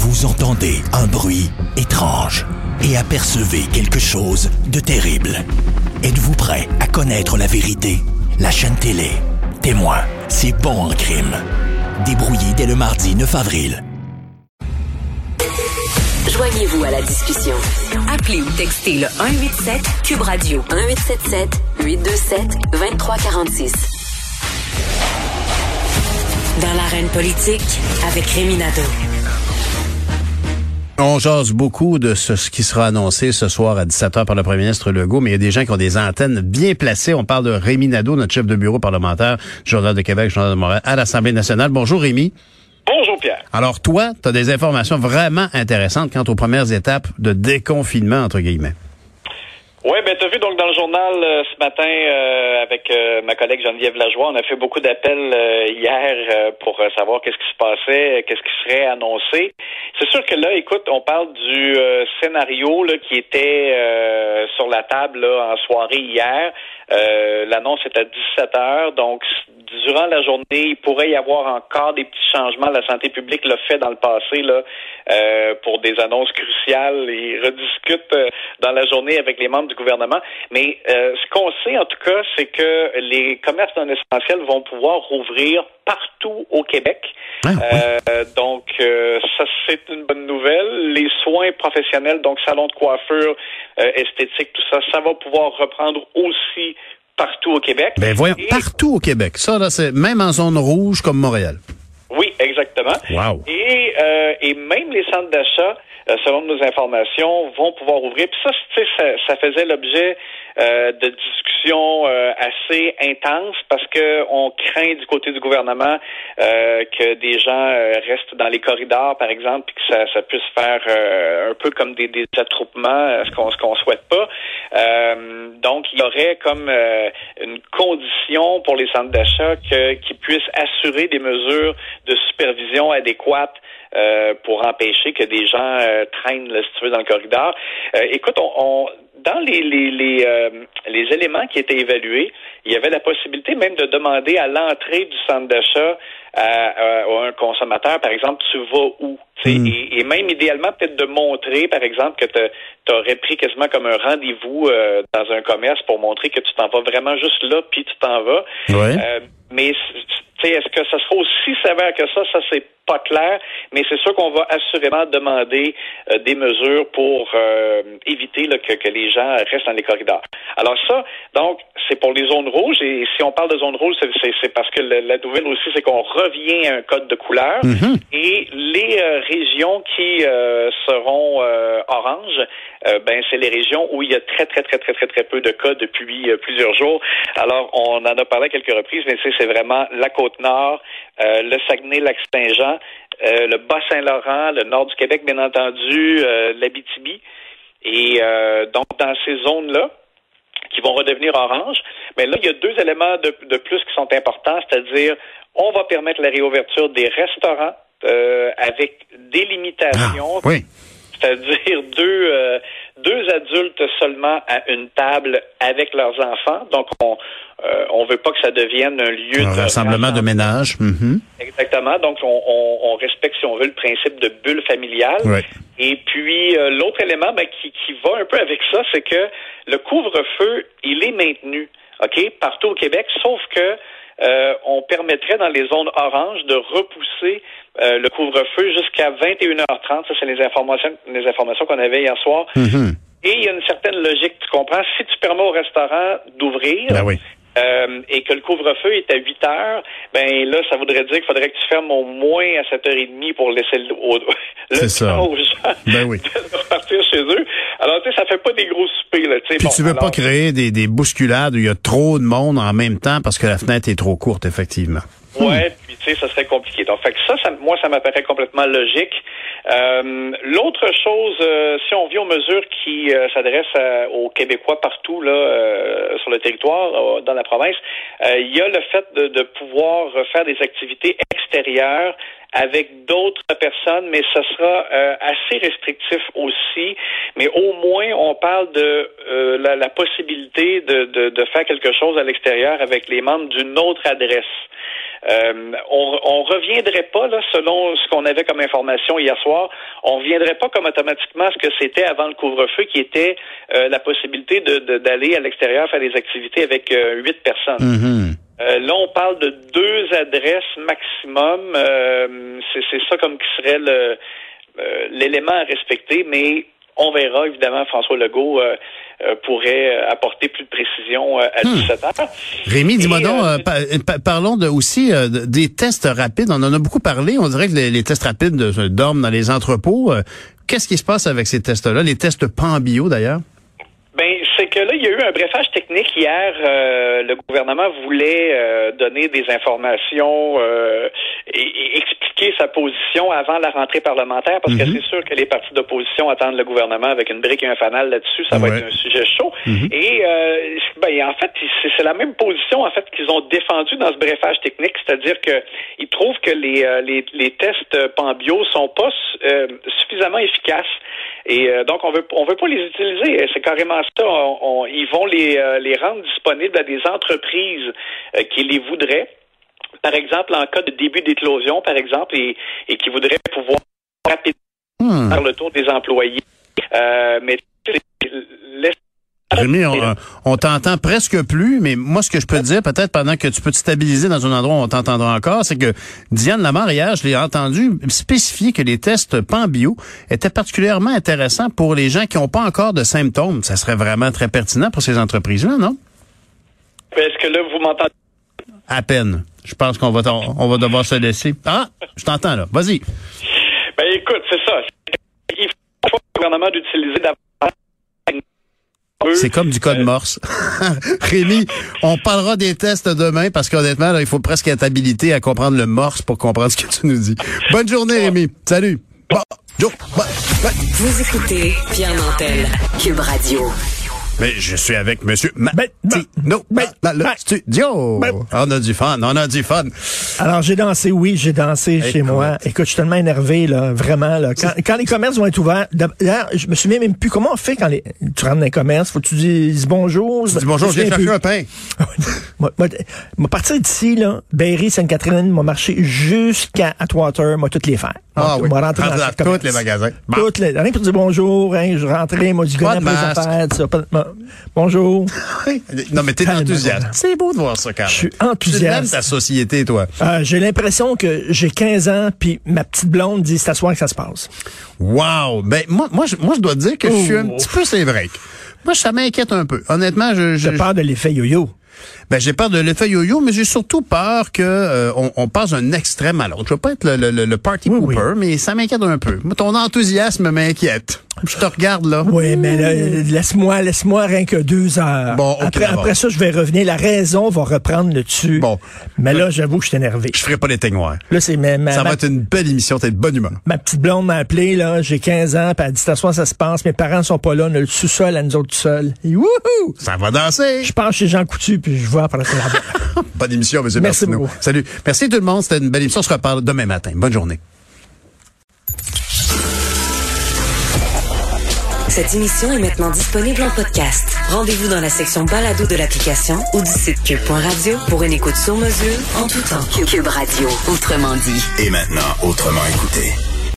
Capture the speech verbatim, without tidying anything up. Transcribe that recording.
Vous entendez un bruit étrange et apercevez quelque chose de terrible. Êtes-vous prêt à connaître la vérité? La chaîne télé Témoin, c'est bon en crime. Débrouillé dès le mardi neuf avril. Joignez-vous à la discussion. Appelez ou textez le un huit sept Cube Radio un huit sept sept huit deux sept deux trois quatre six. Dans l'arène politique, avec Rémi Nadeau. On jase beaucoup de ce, ce qui sera annoncé ce soir à dix-sept heures par le premier ministre Legault, mais il y a des gens qui ont des antennes bien placées. On parle de Rémi Nadeau, notre chef de bureau parlementaire, Journal de Québec, Journal de Montréal, à l'Assemblée nationale. Bonjour Rémi. Bonjour Pierre. Alors toi, tu as des informations vraiment intéressantes quant aux premières étapes de déconfinement, entre guillemets. Oui, ben tu as vu donc dans le journal euh, ce matin euh, avec euh, ma collègue Geneviève Lajoie, on a fait beaucoup d'appels euh, hier euh, pour euh, savoir qu'est-ce qui se passait, qu'est-ce qui serait annoncé. C'est sûr que là, écoute, on parle du euh, scénario là, qui était euh, sur la table là, en soirée hier. Euh, l'annonce est à dix-sept heures, donc durant la journée, il pourrait y avoir encore des petits changements. La santé publique l'a fait dans le passé là euh, pour des annonces cruciales. Ils rediscutent euh, dans la journée avec les membres du gouvernement. Mais euh, ce qu'on sait en tout cas, c'est que les commerces non essentiels vont pouvoir rouvrir partout au Québec. Ah, oui. euh, donc euh, ça c'est une bonne nouvelle. Les soins professionnels, donc salons de coiffure, euh, esthétique, tout ça, ça va pouvoir reprendre aussi partout au Québec. Ben voyons, Et... partout au Québec. Ça, là, c'est même en zone rouge comme Montréal. Oui, exactement. Wow. Et, euh, et même les centres d'achat, euh, selon nos informations, vont pouvoir ouvrir. Puis ça, tu sais, ça, ça faisait l'objet euh, de discussions euh, assez intenses parce que on craint du côté du gouvernement euh, que des gens euh, restent dans les corridors, par exemple, puis que ça, ça puisse faire euh, un peu comme des, des attroupements, ce qu'on ce qu'on souhaite pas. Euh, donc, il y aurait comme euh, une condition pour les centres d'achat que qu'ils puissent assurer des mesures de supervision adéquate euh, pour empêcher que des gens euh, traînent, là, si tu veux, dans le corridor. Euh, écoute, on, on dans les les les, euh, les éléments qui étaient évalués, il y avait la possibilité même de demander à l'entrée du centre d'achat à, à, à un consommateur, par exemple, tu vas où? Mmh. Et, et même idéalement, peut-être de montrer, par exemple, que tu aurais pris quasiment comme un rendez-vous euh, dans un commerce pour montrer que tu t'en vas vraiment juste là, puis tu t'en vas. Ouais. Euh, mais tu sais, est-ce que ça sera aussi sévère que ça? Ça, c'est pas clair, mais c'est sûr qu'on va assurément demander euh, des mesures pour euh, éviter là, que, que les gens restent dans les corridors. Alors ça, donc, c'est pour les zones rouges, et si on parle de zones rouges, c'est, c'est, c'est parce que le, la nouvelle aussi, c'est qu'on revient à un code de couleur, mm-hmm. et les euh, régions qui euh, seront euh, orange, euh, ben c'est les régions où il y a très, très, très, très, très, très peu de cas depuis euh, plusieurs jours. Alors, on en a parlé à quelques reprises, mais c'est, c'est vraiment la Côte-Nord, euh, le Saguenay-Lac-Saint-Jean, euh, le Bas-Saint-Laurent, le nord du Québec, bien entendu, euh, l'Abitibi. Et euh, donc, dans ces zones-là, qui vont redevenir orange, mais là, il y a deux éléments de, de plus qui sont importants, c'est-à-dire, on va permettre la réouverture des restaurants euh, avec des limitations. Ah, oui. C'est-à-dire deux euh, deux adultes seulement à une table avec leurs enfants. Donc, on euh, on veut pas que ça devienne un lieu un de rassemblement de ménage. Mm-hmm. Exactement. Donc, on, on, on respecte, si on veut, le principe de bulle familiale. Oui. Et puis, euh, l'autre élément ben, qui, qui va un peu avec ça, c'est que le couvre-feu, il est maintenu, ok, partout au Québec, sauf que Euh, on permettrait dans les zones oranges de repousser euh, le couvre-feu jusqu'à vingt et une heures trente. Ça, c'est les informations, les informations qu'on avait hier soir. Mm-hmm. Et il y a une certaine logique, tu comprends? Si tu permets au restaurant d'ouvrir, ben oui. Euh, et que le couvre-feu est à huit heures, ben là, ça voudrait dire qu'il faudrait que tu fermes au moins à sept heures trente pour laisser le, au, le temps aux gens ben oui. de repartir chez eux. Alors, tu sais, ça fait pas des gros soupers, là. Puis bon, tu veux alors, pas créer des, des bousculades où il y a trop de monde en même temps parce que la fenêtre est trop courte, effectivement. Ouais, puis tu sais, ça serait compliqué. Donc, fait que ça, ça, moi, ça m'apparaît complètement logique. Euh, l'autre chose, euh, si on vient aux mesures qui euh, s'adressent à, aux Québécois partout là euh, sur le territoire, euh, dans la province, euh, il y a le fait de, de pouvoir faire des activités extérieures avec d'autres personnes, mais ce sera euh, assez restrictif aussi. Mais au moins, on parle de euh, la, la possibilité de, de, de faire quelque chose à l'extérieur avec les membres d'une autre adresse. Euh, on, on reviendrait pas, là, selon ce qu'on avait comme information hier soir, on reviendrait pas comme automatiquement à ce que c'était avant le couvre-feu, qui était euh, la possibilité de, de, d'aller à l'extérieur faire des activités avec euh, huit personnes. Mm-hmm. Euh, là, on parle de deux adresses maximum. Euh, c'est, c'est ça comme qui serait le, euh, l'élément à respecter, mais on verra, évidemment, François Legault euh, euh, pourrait apporter plus de précision euh, à hmm. dix-sept heures. Rémi, dis-moi Et, donc, euh, euh, pa- pa- parlons de, aussi euh, de, des tests rapides. On en a beaucoup parlé. On dirait que les, les tests rapides euh, dorment dans les entrepôts. Euh, qu'est-ce qui se passe avec ces tests-là? Les tests pan-bio, d'ailleurs? Ben, c'est que là, il y a eu un brefage technique hier. Euh, le gouvernement voulait euh, donner des informations euh, et, et expliquer sa position avant la rentrée parlementaire, parce mm-hmm. que c'est sûr que les partis d'opposition attendent le gouvernement avec une brique et un fanal là-dessus. Ça ouais. va être un sujet chaud. Mm-hmm. Et euh, ben, en fait, c'est, c'est la même position en fait qu'ils ont défendue dans ce brefage technique, c'est-à-dire que ils trouvent que les euh, les, les tests pan-bio sont pas euh, suffisamment efficaces. Et euh, donc, on veut on veut pas les utiliser. C'est carrément ça. On, on, ils vont les, euh, les rendre disponibles à des entreprises euh, qui les voudraient. Par exemple, en cas de début d'éclosion, par exemple, et, et qui voudraient pouvoir rapidement hmm. faire le tour des employés. Euh, mais laisse Rémi, on, on t'entend presque plus, mais moi, ce que je peux te dire, peut-être pendant que tu peux te stabiliser dans un endroit où on t'entendra encore, c'est que Diane Lamar, hier, je l'ai entendu spécifier que les tests pan-bio étaient particulièrement intéressants pour les gens qui n'ont pas encore de symptômes. Ça serait vraiment très pertinent pour ces entreprises-là, non? Est-ce que là, vous m'entendez? À peine. Je pense qu'on va, on va devoir se laisser. Ah, je t'entends, là. Vas-y. Ben, écoute, c'est ça. Il faut le gouvernement d'utiliser davantage. C'est comme du code Morse. Rémi, on parlera des tests demain parce qu'honnêtement, là, il faut presque être habilité à comprendre le Morse pour comprendre ce que tu nous dis. Bonne journée, Rémi. Salut. Bon, Joe. Bon, bon. Vous écoutez Pierre Nantel, Cube Radio. Mais je suis avec Monsieur Martineau dans le studio. On a du fun, on a du fun. Alors, j'ai dansé, oui, j'ai dansé Écoute. chez moi. Écoute, je suis tellement énervé, là, vraiment. Là. Quand, quand les commerces vont être ouverts, d'ailleurs, je me souviens même plus comment on fait quand les, tu rentres dans les commerces. Faut que tu dises bonjour. Tu dis bonjour, je viens chercher un pain. moi, moi, moi, partir d'ici, là, Berry, Sainte-Catherine, m'a marché jusqu'à Atwater, moi, toutes les faire. Ah moi, oui, rentrer dans, dans tous les magasins. Bon. Toutes les, rien pour dire bonjour, hein, je rentrais, moi, du gars après les affaires, ça, pas, bonjour. Non, mais t'es enthousiaste. C'est beau de voir ça, quand même. Je suis enthousiaste. Tu aimes ta société, toi. Euh, j'ai l'impression que j'ai quinze ans, puis ma petite blonde dit, c'est à soir que ça se passe. Wow! Ben, moi, moi, je, moi, je dois te dire que oh. je suis un petit peu sévrique. Moi, ça m'inquiète un peu. Honnêtement, je... je T'as peur de l'effet yo-yo? Ben, j'ai peur de l'effet yo-yo, mais j'ai surtout peur que euh, on, on passe d'un extrême à l'autre. Je veux pas être le, le, le party oui, pooper, oui. mais ça m'inquiète un peu. Ton enthousiasme m'inquiète. Je te regarde, là. Oui, mais là, laisse-moi, laisse-moi rien que deux heures. Bon, okay, après, après ça, je vais revenir. La raison va reprendre le dessus. Bon. Mais là, j'avoue que je suis énervé. Je ferai pas les teignoirs. Là, c'est ma, ma, Ça ma, va être une belle émission, t'es de bonne humeur. Ma petite blonde m'a appelé, là, j'ai quinze ans, puis elle dit, c'est à soir, ça se passe. Mes parents sont pas là, on a le sous-sol à nous autres tout seuls. Et wouhou! Ça va danser. Je pense chez Jean Coutu, puis je vois après ça là-bas. Bonne émission, M. Merci Martineau. beaucoup. Salut. Merci tout le monde. C'était une belle émission. On se reparle demain matin. Bonne journée. Cette émission est maintenant disponible en podcast. Rendez-vous dans la section balado de l'application ou du site cube point radio pour une écoute sur mesure en tout temps. Cube Radio, autrement dit. Et maintenant, autrement écouté.